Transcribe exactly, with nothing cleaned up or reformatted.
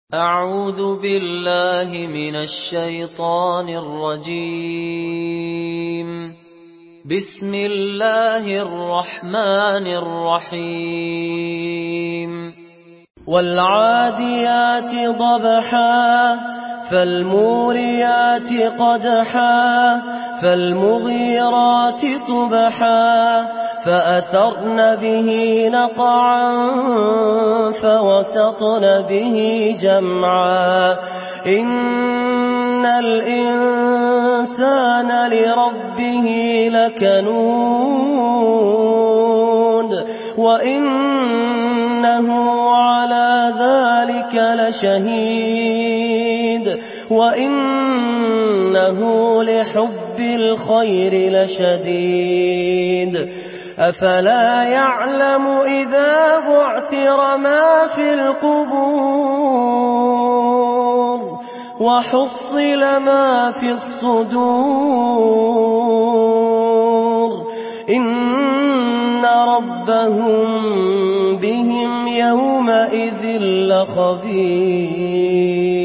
أعوذ بالله من الشيطان الرجيم. بسم الله الرحمن الرحيم. والعاديات ضبحا فالموريات قدحا فالمغيرات صبحا فأثرن به نقعا فوسطن به جمعا إن الإنسان لربه لكنود وإنه على ذلك لشهيد وإنه لحب الخير لشديد أفلا يعلم إذا بعثر ما في القبور وحصل ما في الصدور إن ربهم بهم يومئذ لخبير.